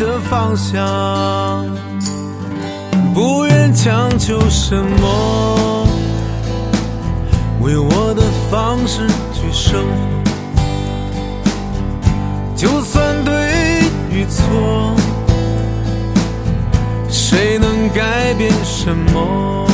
的方向，不愿强求什么，为我的方式去生活。就算对与错，谁能改变什么？